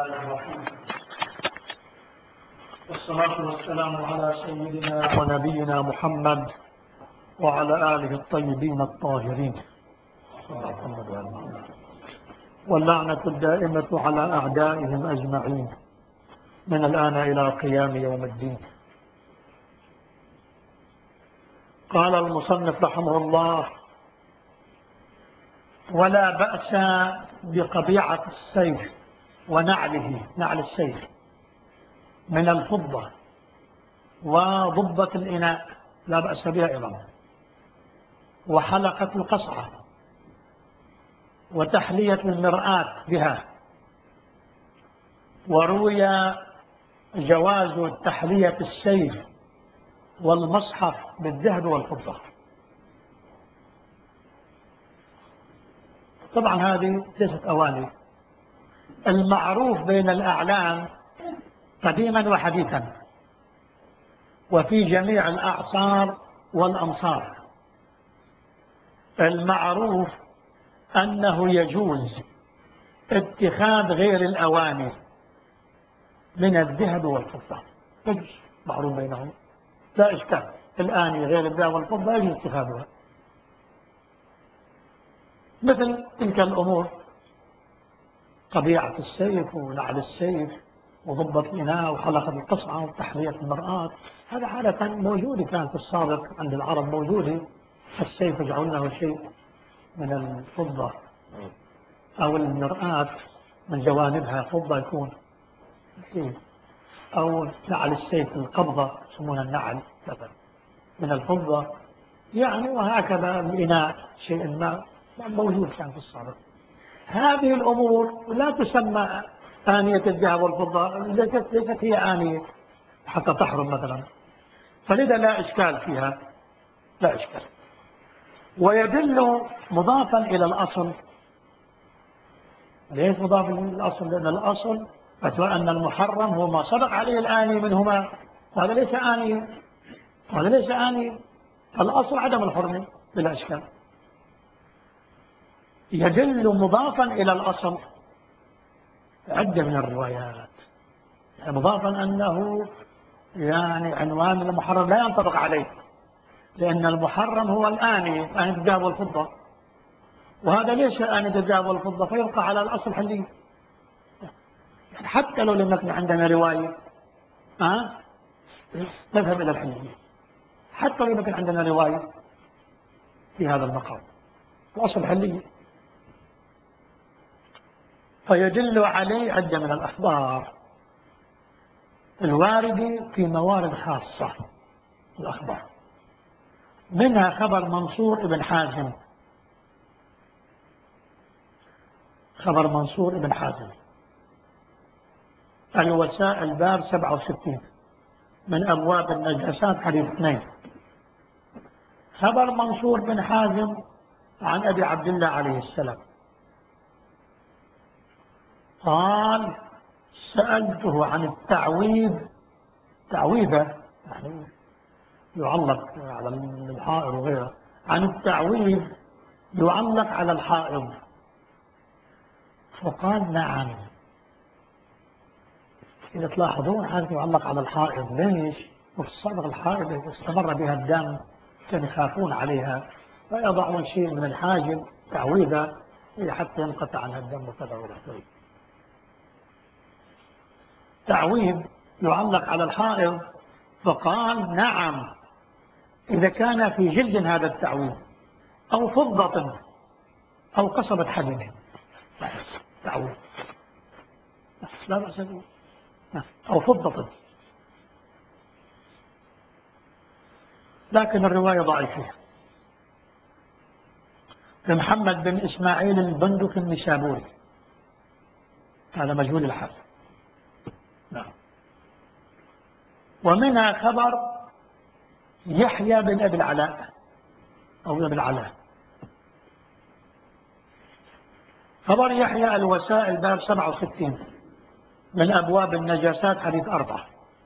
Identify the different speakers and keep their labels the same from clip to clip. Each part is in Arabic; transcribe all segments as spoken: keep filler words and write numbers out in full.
Speaker 1: الرحمن الرحيم، والصلاة والسلام على سيدنا ونبينا محمد وعلى آله الطيبين الطاهرين، واللعنة الدائمة على أعدائهم أجمعين من الآن إلى قيام يوم الدين. قال المصنف رحمه الله: ولا بأس بقبيعة السيف ونعله، نعل السيف من الفضة وضبة الإناء لا بأس بها أيضا، وحلقة القصعة وتحلية المرآة بها. وروي جواز تحلية السيف والمصحف بالذهب والفضة. طبعا هذه ليست أواني، المعروف بين الأعلام قديما وحديثا وفي جميع الأعصار والأمصار، المعروف أنه يجوز اتخاذ غير الأواني من الذهب والفضة، يجوز، معروف بينهم لا إشكال. الآني غير الذهب والفضة يجوز اتخاذها، مثل تلك الأمور، قبيعة السيف ونعل السيف وضبة الإناء وحلقة القصعة وتحلية المرآة. هذا حالة موجودة كانت في السابق عند العرب، موجودة. السيف يجعلونه شيء من الفضة أو المرآة من جوانبها فضة يكون، أو نعل السيف القبضة يسمونها النعل من الفضة يعني، وهكذا الإناء شيء ما موجود كان في السابق. هذه الأمور لا تسمى آنية الذهب والفضة، ليست ليست هي آنية حتى تحرم مثلا، فلذا لا إشكال فيها، لا إشكال. ويدل مضافا إلى الأصل. ليش مضافا إلى الأصل؟ لأن الأصل فتوى أن المحرم هو ما صدق عليه الآني منهما، وهذا ليس آني، وهذا ليس آني. الأصل عدم الحرمة بلا إشكال. يدل مضافا إلى الأصل عدة من الروايات، مضافا أنه يعني عنوان المحرم لا ينطبق عليه، لأن المحرم هو الآني، آنية الذهب والفضة، وهذا ليس آنية الذهب والفضة، فيبقى على الأصل حلي. حتى لو لم يكن عندنا رواية أه؟ نذهب إلى الحلية، حتى لو لم يكن عندنا رواية في هذا المقام، الأصل حلية. فيدل عليه عدة من الأخبار الواردة في موارد خاصة الأخبار، منها خبر منصور ابن حازم، خبر منصور ابن حازم الوسائل باب سبعة وستين من أبواب النجاسات حديث اثنين. خبر منصور بن حازم عن أبي عبد الله عليه السلام قال: سألته عن التعويذ، تعويذة يعني يعلق على الحائض وغيره، عن التعويذ يعلق على الحائض، فقال: نعم. إذا تلاحظون هذا يعلق على الحائض، ليش؟ وفي السابق الحائض استمر بها الدم كانوا يخافون عليها فيضعون شيء من الحاجب تعويذة حتى ينقطع عنها الدم وكذا وكذا. تعويذ يعلق على الحائض، فقال: نعم، إذا كان في جلد هذا التعويذ أو فضة أو قصبة حديد، تعويذ لا بأس به، أو فضة. لكن الرواية ضعيفة. محمد بن إسماعيل البندق النشابوري، هذا مجهول الحال. نعم. ومنها خبر يحيى بن أبي العلاء أو أبي العلاء، خبر يحيى الوسائل باب سبعة وستين من أبواب النجاسات حديث أربعة.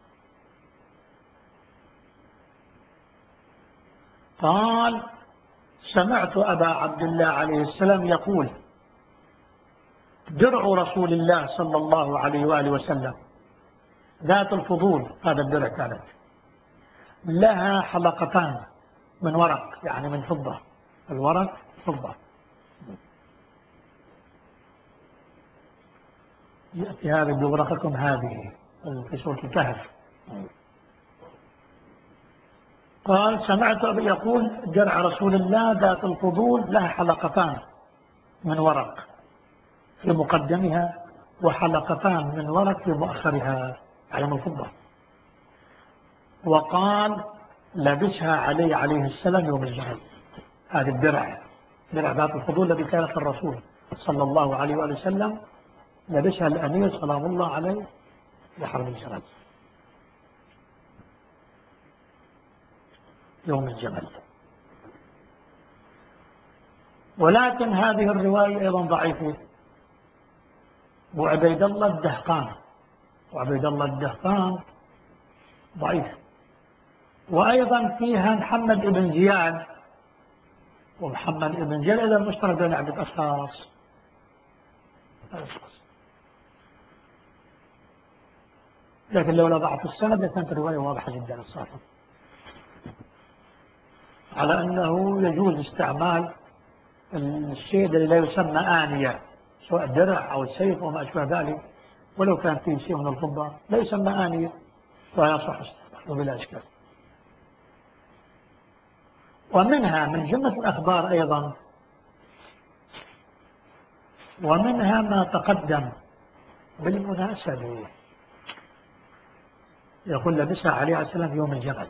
Speaker 1: قال: سمعت أبا عبد الله عليه السلام يقول: درع رسول الله صلى الله عليه وآله وسلم ذات الفضول، هذا الدرع كانت لها حلقتان من ورق، يعني من فضة، الورق فضة. يأتي هذه بورقكم هذه في سورة الكهف. قال سمعت أبي يقول درع رسول الله ذات الفضول لها حلقتان من ورق في مقدمها وحلقتان من ورق في مؤخرها، على من الفضة. وقال لبسها علي عليه السلام يوم الجمل. هذه الدرع، درع ذات الفضول الذي كانت الرسول صلى الله عليه وآله وسلم لبسها الأمير سلام الله عليه في حرب الجمل يوم الجمل. ولكن هذه الرواية أيضا ضعيفة. وعبيد الله الدهقان، وعبيد الله الدهقان ضعيف. وأيضا فيها محمد بن زياد، ومحمد بن زياد أيضا مشترك بين عدة أشخاص. لكن لولا ضعف السند لكانت الرواية واضحة جدا الصراحة على أنه يجوز استعمال الشيء الذي لا يسمى آنية، سواء الدرع أو السيف وما أشبه ذلك، ولو كان فيه شيء من الفضة لا يسمى آنية ويصح استعماله بلا إشكال. ومنها من جملة الأخبار أيضا، ومنها ما تقدم بالمناسبة، يقول لبسها عليه السلام يوم الجمل.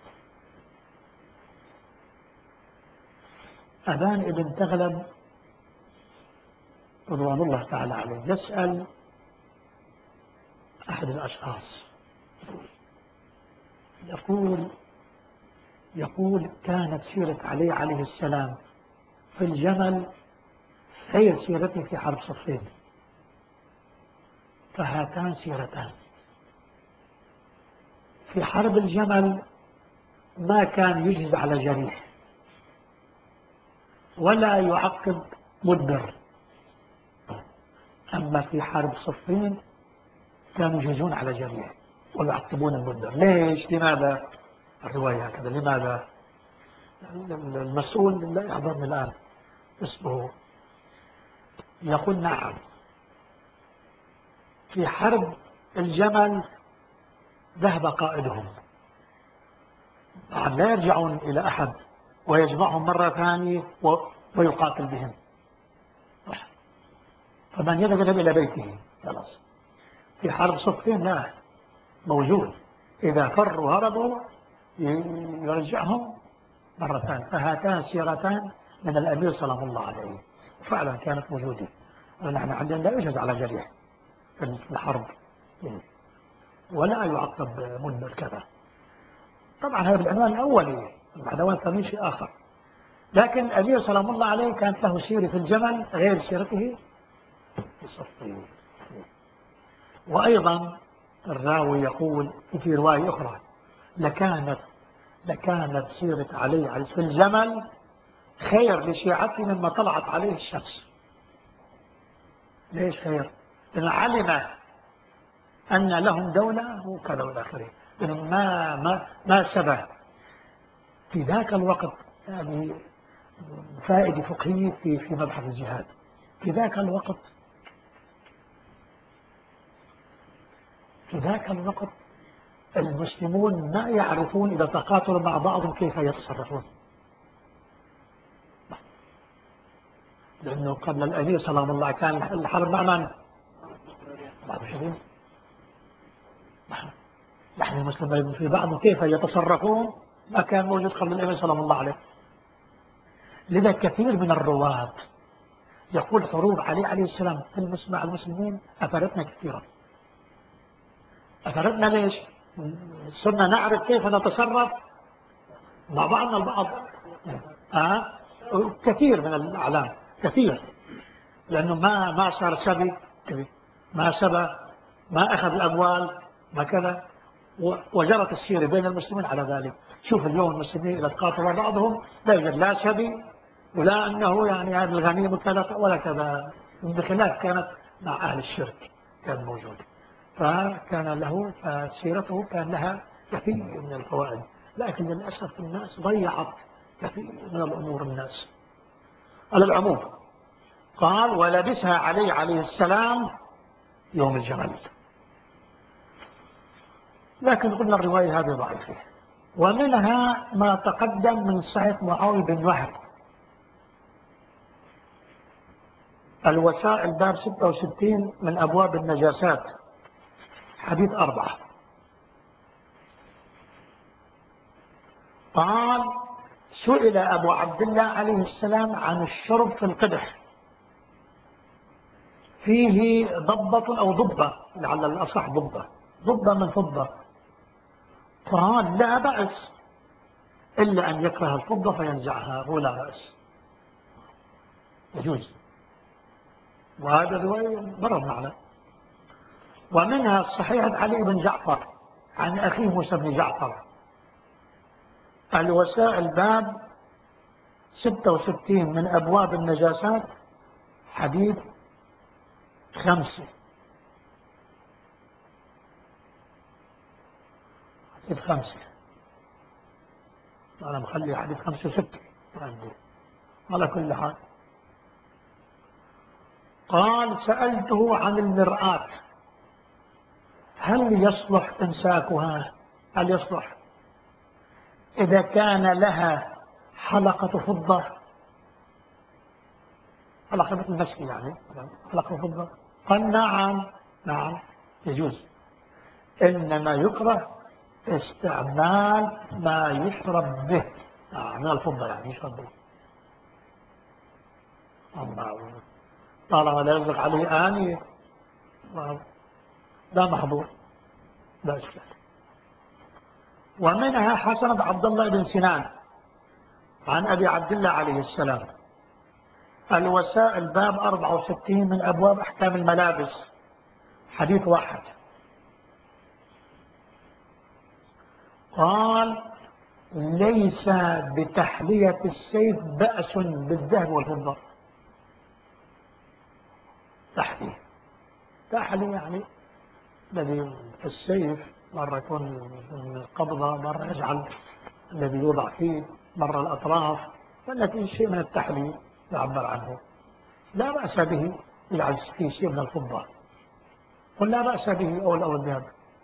Speaker 1: أبان ابن تغلب رضوان الله تعالى عليه يسأل أحد الأشخاص، يقول يقول كانت سيرة علي عليه السلام في الجمل غير سيرته في حرب صفين، فهاتان سيرتان. في حرب الجمل ما كان يجهز على جريح ولا يعقب مدبر، أما في حرب صفين كانوا يجهزون على جريح ويعقبون المدبر. ليش؟ لماذا؟ الرواية هكذا. لماذا؟ المسؤول لا يحضرني الآن اسمه، يقول نعم في حرب الجمل ذهب قائدهم، طبعا لا يرجعون إلى أحد ويجمعهم مرة ثانية ويقاتل بهم، فمن يذهب إلى بيته خلاص. في حرب صفين لا، موجود، إذا فروا هربوا يرجعهم مرة ثانية. فهاتان سيرتان من الأمير سلام الله عليه، فعلا كانت موجودة. ونحن عندنا لا يجهز على جريح في الحرب ولا يعقب مدبر كذا. طبعا هذا العنوان الأولي، العنوان الثاني شيء آخر. لكن الأمير سلام الله عليه كانت له سيرة في الجمل غير سيرته في الصفين. وأيضا الراوي يقول في رواية أخرى لكانت لكانت سيرة علي عليه في الجمل خير لشيعته مما طلعت عليه الشمس. ليش خير؟ لأن علم أن لهم دولة وكذا والى آخره، ما ما ما سبى في ذاك الوقت. يعني فائدة فقهية في في مبحث الجهاد في ذاك الوقت. في ذاك الوقت المسلمون ما يعرفون إذا تقاتلوا مع بعضهم كيف يتصرفون، لأنه قبل الأمير سلام الله كان الحرب مع من؟ بعض الشباب. نحن المسلمين في بعض كيف يتصرفون ما كان موجود قبل الأمير سلام الله عليه. لذا كثير من الرواة يقول حروب علي عليه السلام مع المسلمين أفادتنا كثيرا. أفادتنا ليش؟ صرنا نعرف كيف نتصرف مع بعضنا البعض. آه؟ كثير من الأعلام كثير، لأنه ما ما صار سبي، ما سبى، ما أخذ الأموال، ما كذا، وجرت السيرة بين المسلمين على ذلك. شوف اليوم المسلمين إذا تقاتلوا بعضهم لا يوجد لا سبي ولا أنه يعني هذه الغنيمة كذا ولا كذا، بخلاف كانت مع أهل الشرك كان موجود، فكان له سيرته كان لها كثير من الفوائد، لكن للأسف الناس ضيعت كثير من الأمور الناس. على العموم قال ولبسها علي عليه السلام يوم الجمل، لكن قلنا الرواية هذه ضعيفة. ومنها ما تقدم من صحيح معاوية بن وهب الوسائل باب ستة وستين من أبواب النجاسات حديث أربعة، قال سئل أبو عبد الله عليه السلام عن الشرب في القدح فيه ضبة أو ضبة، لعل الأصح ضبة، ضبة من فضة، قال لا بأس إلا أن يكره الفضة فينزعها، هو لا بأس يجوز، وهذا رواية مرة معنا. ومنها صحيح علي بن جعفر عن أخيه موسى بن جعفر الوسائل باب ستة وستين من أبواب النجاسات حديث خمسة، حديث خمسة، أنا مخلي حديث خمسة ستة على كل حال. قال سألته عن المرآة هل يصلح إمساكها، هل يصلح إذا كان لها حلقة فضة، حلقة مثل المسك يعني حلقة فضة؟ قال نعم نعم يجوز، إنما يكره استعمال ما يشرب به من الفضة، يعني يشرب به طالما لا يطلق عليه آنية لا محظور لا إشكال. ومنها حسنة عبد الله بن سنان عن أبي عبد الله عليه السلام الوسائل باب أربعة وستين من أبواب أحكام الملابس حديث واحد، قال ليس بتحلية السيف بأس بالذهب والفضة. تحلية تحلية يعني الذي في السيف مرة يكون من القبضة، مرة يجعل الذي يوضع فيه، مرة الأطراف، فالتي شيء من التحلية يعبر عنه، لا بأس به يجعل فيه شيء من الفضة، قل لا بأس به أو الأول الذهب.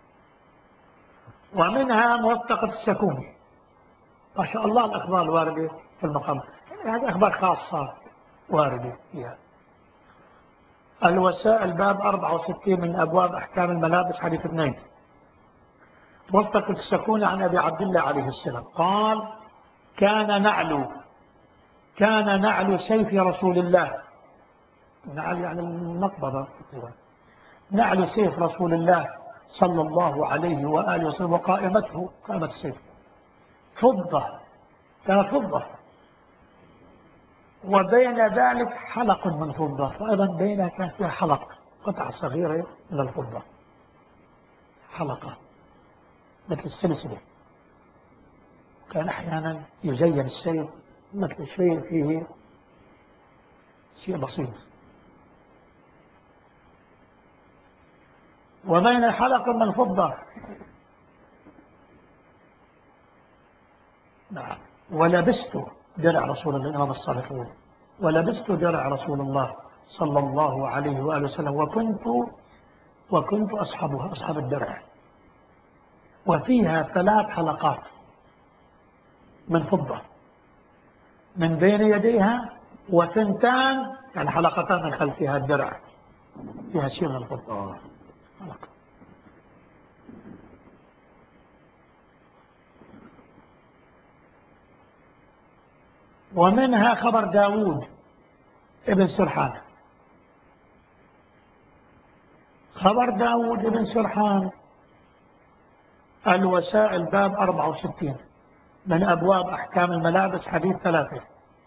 Speaker 1: ومنها موثقة السكون، ما شاء الله الأخبار الواردة في المقام، هذه أخبار خاصة واردة فيها. الوسائل باب أربعة وستين من أبواب أحكام الملابس حديث اثنين، موثقة السكون عن أبي عبد الله عليه السلام قال كان نعل كان نعل سيف رسول الله، نعل يعني المقبضة، نعل سيف رسول الله صلى الله عليه وآله وسلم وقائمته قائمة السيف فضة، كانت فضة، وبين ذلك حلق من فضة، فأيضا بينها كان فيها حلق، قطعة صغيرة من الفضة، حلقة مثل السلسلة، كان أحيانا يزين السيف مثل شيء فيه شيء بسيط. وبين حلق من فضة، نعم. ولبست درع رسول الله، الإمام الصادق يقول ولبست درع رسول الله صلى الله عليه وآله وسلم وكنت وكنت أصحبها أصحاب الدرع، وفيها ثلاث حلقات من فضة من بين يديها، وثنتان يعني حلقتان من خلفها الدرع فيها شيء من الفضة. ومنها خبر داود ابن سرحان، خبر داود ابن سرحان الوسائل باب أربعة وستين من أبواب أحكام الملابس حديث ثلاثة،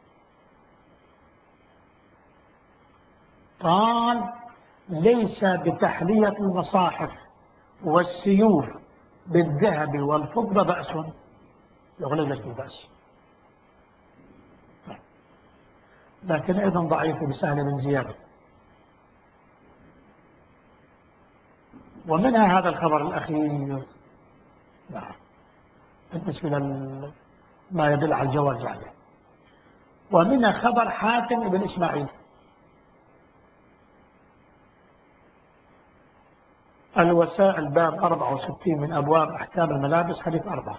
Speaker 1: قال ليس بتحلية المصاحف والسيوف بالذهب والفضة بأس، يغلب لك البأس، لكن أيضا ضعيف بسهل بن زياد. ومنها هذا الخبر الأخير. نعم، بالنسبة ما يدل على الجواز يعني. ومنها خبر حاتم بن إسماعيل. الوسائل باب أربعة وستين من أبواب أحكام الملابس حديث أربعة.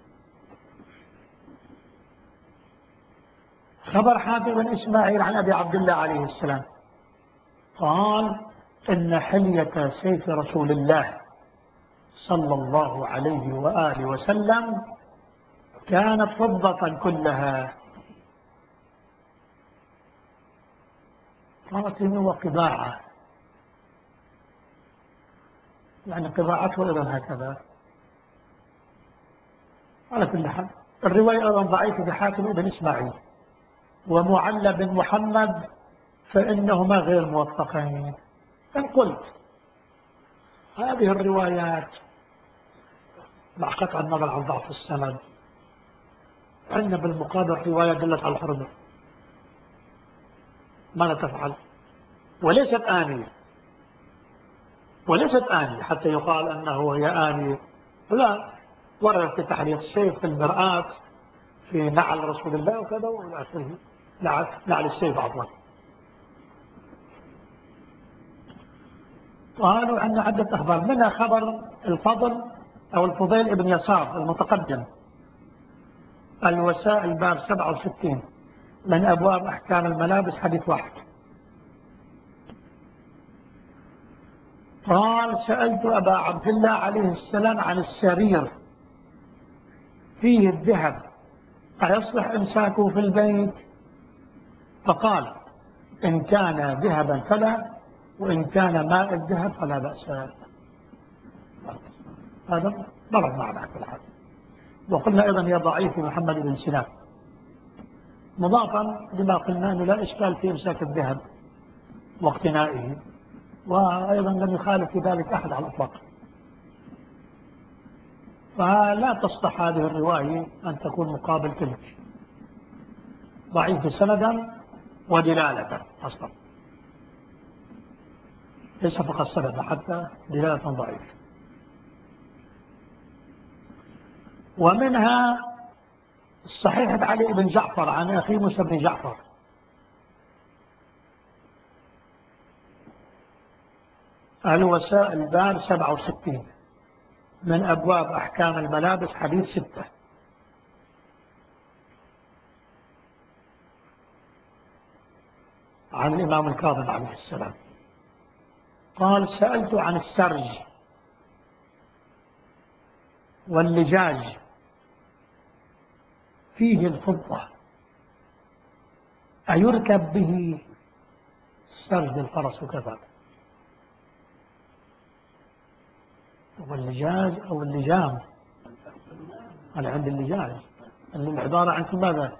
Speaker 1: خبر حاتم بن إسماعيل عن أبي عبد الله عليه السلام قال إن حلية سيف رسول الله صلى الله عليه وآله وسلم كانت فضة كلها، خاتم وقباعة، يعني قباعته أيضا هكذا. على كل حال الرواية أيضا ضعيفة بحاتم بن إسماعيل ومعلى بن محمد فإنهما غير موثقين. إن قلت هذه الروايات مع قطع النظر عن ضعف السند عندنا بالمقابل رواية دلت على الحرمة، ماذا تفعل؟ وليست آنية، وليست آنية حتى يقال أنه هي آنية، لا، ورد في تحريق السيف في المرآة في نعل رسول الله وكذا وإلى آخره، نعل السيف عفوا. قالوا عندنا عدة أخبار، منها خبر الفضل أو الفضيل ابن يسار المتقدم، الوسائل باب سبعة وستين من أبواب أحكام الملابس حديث واحد. قال سألت أبا عبد الله عليه السلام عن السرير فيه الذهب أيصلح إمساكه في البيت؟ فقال إن كان ذهبا فلا، وإن كان ماء الذهب فلا بأس. هذا ضرب معنا كل حال. وقلنا أيضا هي ضعيف محمد بن سنان، مضافا لما قلنا أنه لا إشكال في إمساك الذهب واقتنائه، وأيضا لم يخالف في ذلك أحد على الإطلاق. فلا تصلح هذه الرواية أن تكون مقابل تلك، ضعيف سندا ودلالة أصلا، ليس فقط سندا حتى دلالة ضعيف. ومنها صحيحة علي بن جعفر عن أخي موسى بن جعفر الوسائل باب سبعة وستين من أبواب أحكام الملابس حديث ستة. عن الإمام الكاظم عليه السلام قال سألت عن السرج واللجاج فيه الفضة أيركب به؟ السرج الفرس وكذا، واللجاج أو اللجام، أنا عند اللجاج العبارة عنكم ماذا؟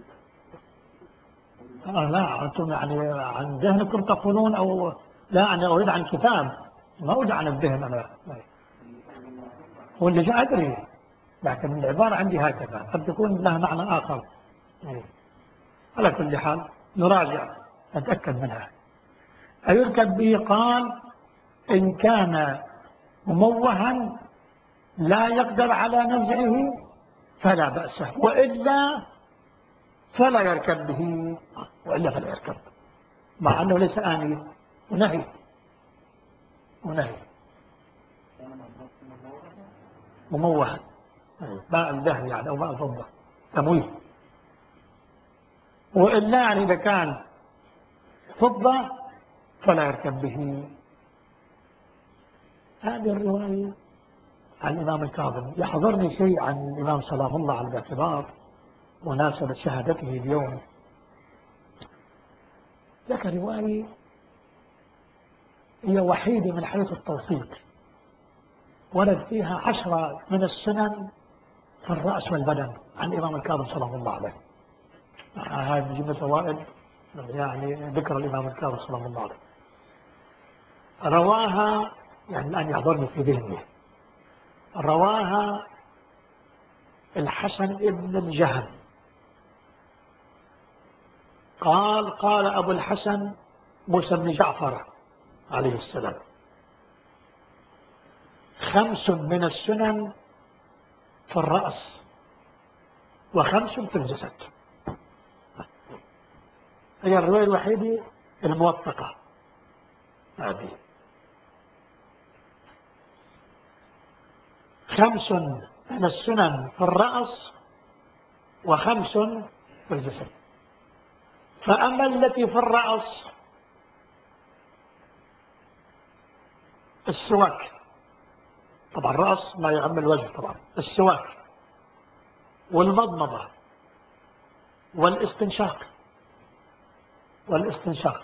Speaker 1: آه لا، أنتم يعني عن ذهنكم تقولون، أو لا، أنا أريد عن كتاب، ما أريد عن الذهن أنا. واللجاج أدري، لكن العبارة عندي هكذا، قد تكون لها معنى آخر. على كل حال نراجع نتأكد منها. أيركب به؟ قال إن كان مموها لا يقدر على نزعه فلا بأس، وإلا فلا يركب به، وإلا فلا يركب، مع أنه ليس آنية ونهي ونهي مموها، ماء الذهب يعني أو ماء الفضة تمويه، وإلا يعني إذا كان فضة فلا يركب به. هذه الرواية عن الإمام الكاظم. يحضرني شيء عن الإمام سلام الله على الاعتبار مناسبة شهادته اليوم. لك رواية هي وحيدة من حيث التوثيق، ورد فيها عشرة من السنن في الرأس والبدن عن الإمام الكاظم سلام الله عليه. هذه جملة فوائد يعني ذكر الإمام الكاظم سلام الله عليه. رواها، يعني الآن يحضرني في ذهني، رواها الحسن ابن الجهم قال قال أبو الحسن موسى بن جعفر عليه السلام خمس من السنن في الرأس وخمس في الجسد. هي الرواية الوحيدة الموثقة هذه. خمس من السنن في الرأس وخمس في الجسد. فأما التي في الرأس السواك، طبعا الرأس ما يعم الوجه، طبعا السواك والمضمضة والاستنشاق والاستنشاق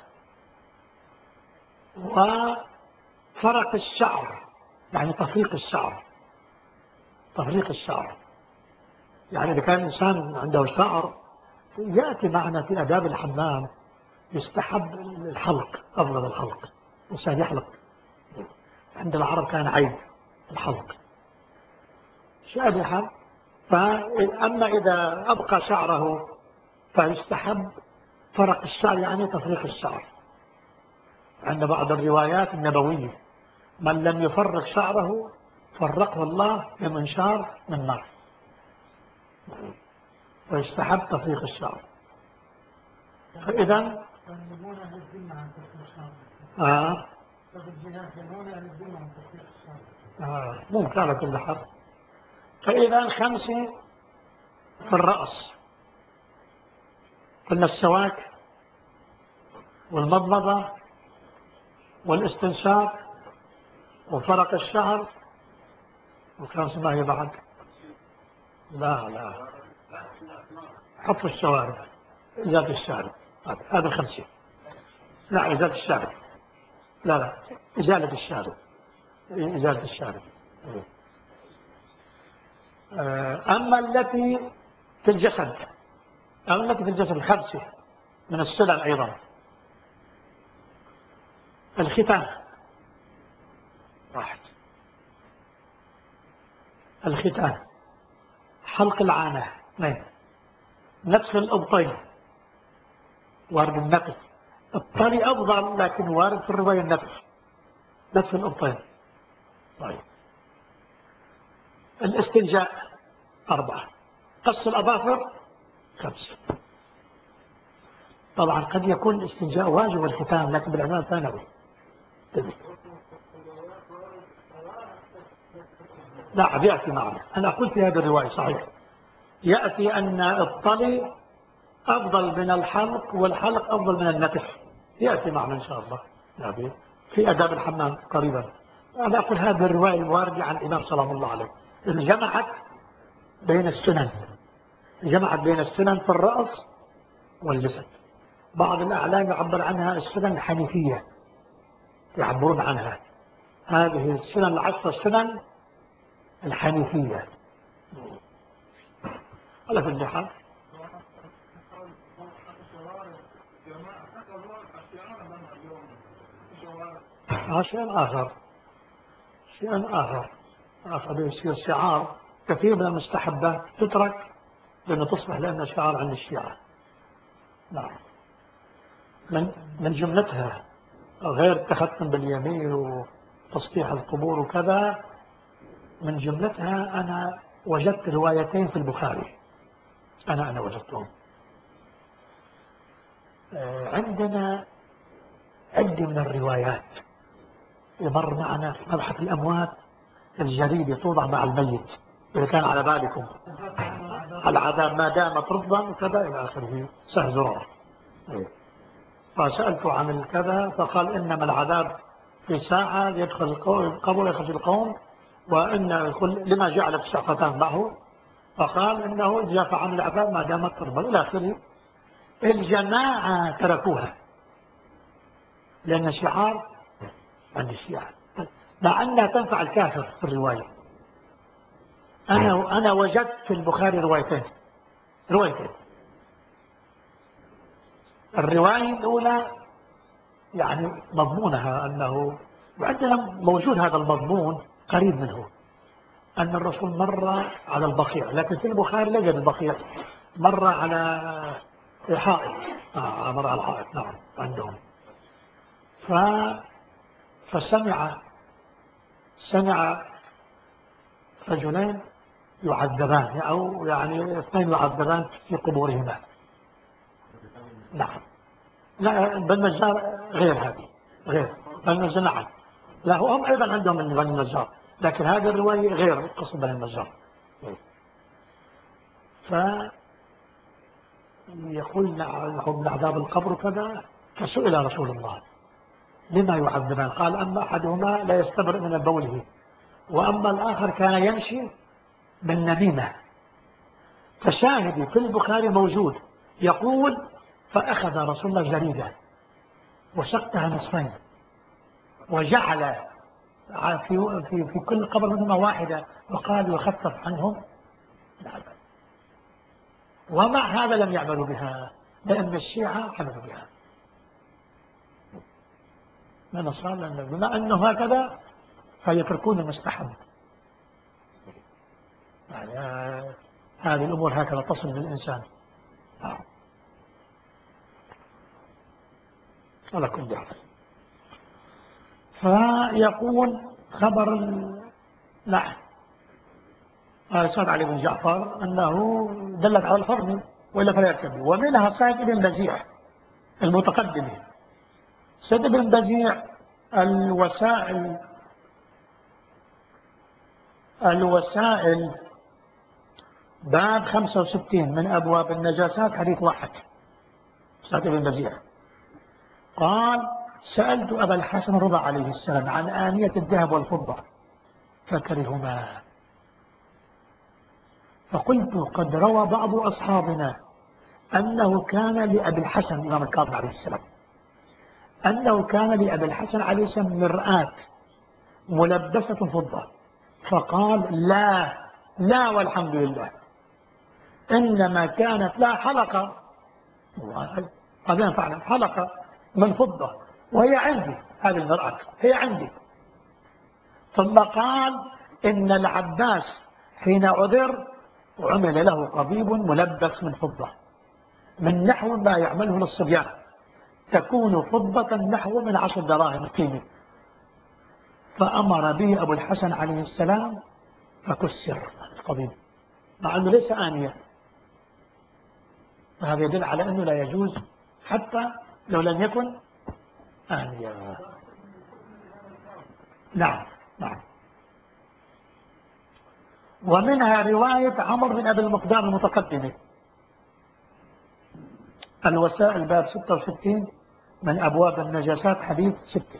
Speaker 1: وفرق الشعر، يعني تفريق الشعر تفريق الشعر يعني إذا كان إنسان عنده شعر يأتي معنا في آداب الحمام يستحب الحلق، أفضل الحلق، الإنسان يحلق. عند العرب كان عيب الحلق شادحا. فأما إذا أبقى شعره فيستحب فرق الشعر، يعني تفريق الشعر. عند بعض الروايات النبوية من لم يفرق شعره فرقه الله بمنشار من نار، ويستحب تفريق الشعر. فإذا آه آه ممكن على كل حال. فإذا خمسة في الرأس، قلنا السواك والمضمضة والاستنشاق وفرق الشعر، وخمسة ما هي بعد؟ لا لا حف الشوارب، إزالة الشارب، هذا خمسة. لا إزالة الشارب، لا لا إزالة الشارب، إزالة الشارب. أما التي في الجسد، أما التي في الجسد الخمسة من السنن أيضا. الختان واحد، الختان، حلق العانة اثنين، نتف الإبطين، وارد النتف، الطري أفضل لكن وارد في الرواية النتف، نتف الإبطين. طيب الاستنجاء أربعة، قص الأظافر خمسة. طبعا قد يكون الاستنجاء واجب والختان لكن بالعنوان ثانوي. لا يأتي معنا، أنا قلت في هذه الرواية صحيح، يأتي أن الطلي أفضل من الحلق والحلق أفضل من النتف، يأتي معنا إن شاء الله يعني في أداب الحمام قريبا. أنا أقول هذه الرواية الواردة عن الإمام سلام الله عليه اللي جمعت بين السنن، جمعت بين السنن في الرأس والجسد. بعض الأعلام يعبر عنها السنن الحنيفية، يعبرون عنها هذه السنن العشر السنن الحنيفية. على كل حال شيء آخر شيء آخر آخر يصير شعار. كثير من المستحبات تترك لأنه تصبح لأنها شعار عند الشيعة. نعم، من من جملتها غير التختم باليمين وتسطيح القبور وكذا، من جملتها أنا وجدت روايتين في البخاري، أنا أنا وجدتهم. عندنا عدة من الروايات يمر معنا في مبحث الأموات، الجريدة توضع مع الميت إذا كان على بالكم، العذاب ما دامت رطبا وكذا إلى آخره، سهل زرار. فسألته عن الكذا فقال إنما العذاب في ساعة يدخل القبر ويخرج القوم، وإن لما جعلت الشعفتان معه، فقال إنه جاف عن العذاب ما دامت رطبا إلى آخره. الجماعة تركوها لأن شعار عند الشيعة، مع أنها تنفع الكافر في الرواية. أنا أنا وجدت في البخاري روايتين روايتين الرواية الأولى يعني مضمونها أنه، وعندنا موجود هذا المضمون قريب منه، أن الرسول مر على البقيع، لكن في البخاري لا يوجد البقيع، مر على حائط، آه مر على الحائط نعم عندهم. ف فسمع سمع رجلين يعذبان أو يعني اثنين يعذبان في قبورهما. نعم. لا بني النجار غير هذه، غير بني النجار. نعم. لا هم أيضا عندهم من بني النجار، لكن هذه الرواية غير قصة بني النجار. فيقول لهم من عذاب القبر كذا. فسئل رسول الله لما يعذبان؟ قال أما أحدهما لا يستبرئ من بوله، وأما الآخر كان يمشي بالنميمة. فشاهد في البخاري موجود يقول فأخذ رسول الله جريدة وشقها نصفين وجعل في, في, في كل قبر منهما واحدة وقال يخفف عنهم العذاب. ومع هذا لم يعملوا بها، لأن الشيعة عملوا بها. من صار لأنه بما أنه هكذا فيتركون المستحب. يعني هذه الأمور هكذا تصل بالإنسان. على كل حال. فيقول خبر نعم سعد علي بن جعفر أنه دلت على الحرم وإلا فلا يركب. ومنها سعد بن بزيع المتقدم. سعد بن بزيع الوسائل الوسائل باب خمسة وستين من أبواب النجاسات حديث واحد. سعد بن بزيع قال سألت أبا الحسن الرضا عليه السلام عن آنية الذهب والفضة فكرهما، فقلت قد روى بعض أصحابنا أنه كان لأبي الحسن الإمام الكاظم عليه السلام أنه كان لأبي الحسن عليه السلام مرآة ملبسة فضة، فقال لا لا والحمد لله، إنما كانت لا حلقة قد فعلا حلقة من فضة وهي عندي، هذه المرأة هي عندي. ثم قال إن العباس حين عذر وعمل له قضيب ملبس من فضة من نحو ما يعمله للصبيان، تكون فضة نحو من عشر دراهم قيمة، فأمر به أبو الحسن عليه السلام فكسر القضيب مع أنه ليس آنية. وهذا يدل على أنه لا يجوز حتى لو لم يكن آنية. نعم نعم. ومنها رواية عمر بن أبي المقدام المتقدمة الوسائل باب ستة وستين من أبواب النجاسات حديث ستة.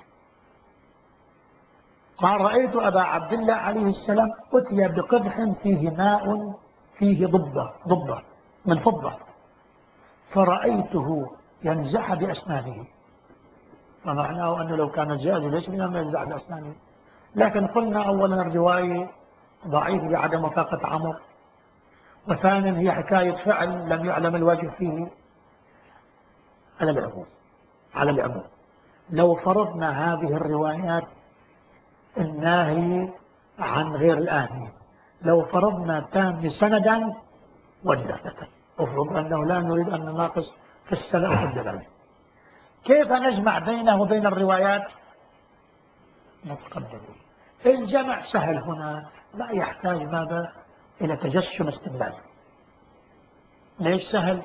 Speaker 1: قال رأيت أبا عبد الله عليه السلام أتي بقدح فيه ماء فيه ضبة ضبة من فضة، فرأيته ينزح بأسنانه، ومعناه أنه لو كان جائز ليس من ما ينزح بأسنانه. لكن قلنا أولا الرواية ضعيفة بعدم وفاقة عمر، وثانيا هي حكاية فعل لم يعلم الواجب فيه. على العموم على العموم لو فرضنا هذه الروايات الناهي عن غير الآنية، لو فرضنا تام سندا ودلالة، افرض أنه لا نريد أن نناقص في السنة وفي الدلالة، كيف نجمع بينه وبين الروايات؟ نتقدم. الجمع سهل هنا، لا يحتاج ماذا إلى تجشم استدلال. ليش سهل؟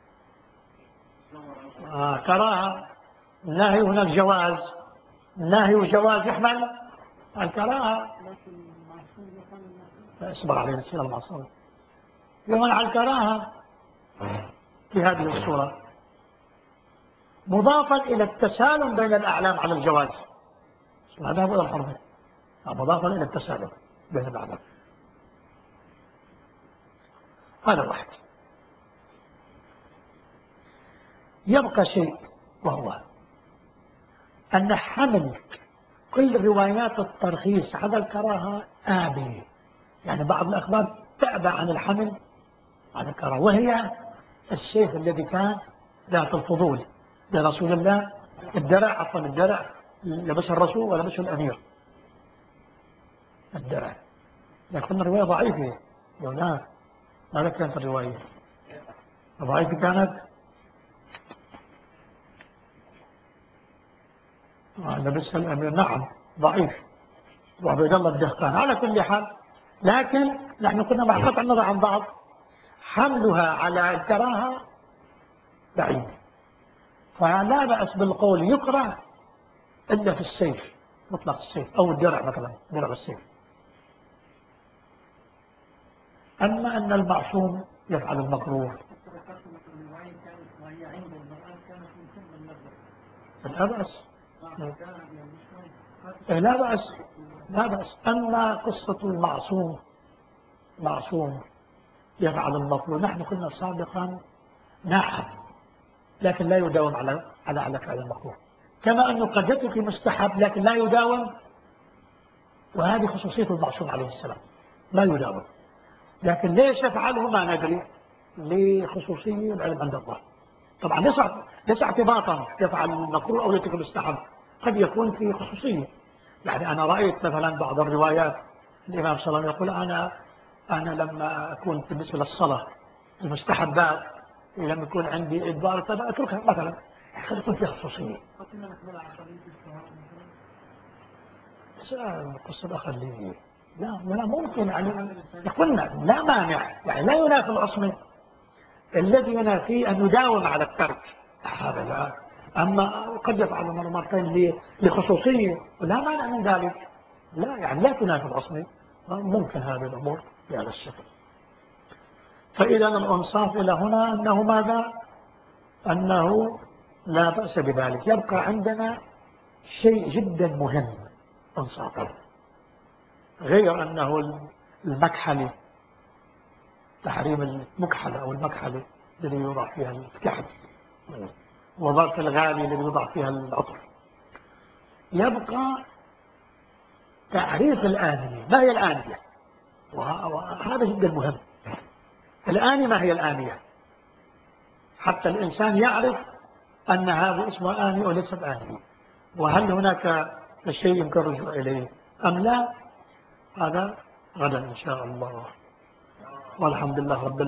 Speaker 1: آه كراهة، نهي هناك جواز، نهي وجواز يحمل الكراهة. اصبر علينا السيرة المعصومة يمنع على الكراهة في هذه الصورة، مضافا إلى التسالم بين الأعلام على الجواز. هذا هو الحرمة، مضافا إلى التسالم بين الأعلام. هذا واحد. يبقى شيء وهو أن حمل كل روايات الترخيص على الكراهة آبي، يعني بعض الأخبار تأبى عن الحمل على الكراهة، وهي السيف الذي كان ذات الفضول لرسول الله، الدرع عفوا الدرع لبسه الرسول ولبسه الأمير الدرع، لكن الرواية ضعيفة. لا ماذا كانت الرواية ضعيفة؟ كانت لبسها الأمير، نعم ضعيف، وعبيد الله الدهقان. على كل حال لكن نحن كنا مع قطع النظر عن بعض حملها على الكراهة بعيد، فلا بأس بالقول يكره إلا في السيف، مطلق السيف أو الدرع مثلا، درع السيف. أما أن المعصوم يفعل المكروه لا بأس، لا بأس لا بأس. أما قصة المعصوم معصوم يفعل المكروه، نحن كنا سابقا نعم، لكن لا يداوم على على على فعل المكروه، كما أنه قد يترك مستحب لكن لا يداوم، وهذه خصوصية المعصوم عليه السلام، لا يداوم. لكن ليش يفعله ما ندري، لخصوصية العلم عند الله. طبعا ليس ليس اعتباطا يفعل المكروه أو يترك المستحب، قد يكون في خصوصية. يعني أنا رأيت مثلا بعض الروايات الإمام صلى الله عليه وسلم يقول أنا أنا لما أكون بالنسبة للصلاة المستحبات لما يكون عندي إدبار فأنا أتركها مثلا، قد يكون فيها خصوصية. قصة أخليه لا لا ممكن، يعني قلنا لا مانع، يعني لا ينافي الأصل، الذي ينافيه أن يداوم على الترك، هذا لا. أما قد يفعل مرة مرتين لخصوصية لا مانع من ذلك، لا يعني لا تنافي الأصل، ممكن هذه الأمور بهذا الشكل. فإذا الإنصاف إلى هنا أنه ماذا؟ أنه لا بأس بذلك. يبقى عندنا شيء جدا مهم إنصافا، غير أنه المكحلة، تحريم المكحلة أو المكحلة الذي يوضع فيها الكحل، وظرف الغالي الذي يوضع فيها العطر. يبقى تعريف الآنية، ما هي الآنية؟ وهذا جدا مهم. الآنية ما هي الآنية؟ حتى الإنسان يعرف أن هذا اسمه آنية وليس آنية، وهل هناك شيء يمكن الرجوع إليه أم لا؟ هذا غدا إن شاء الله، والحمد لله رب العالمين.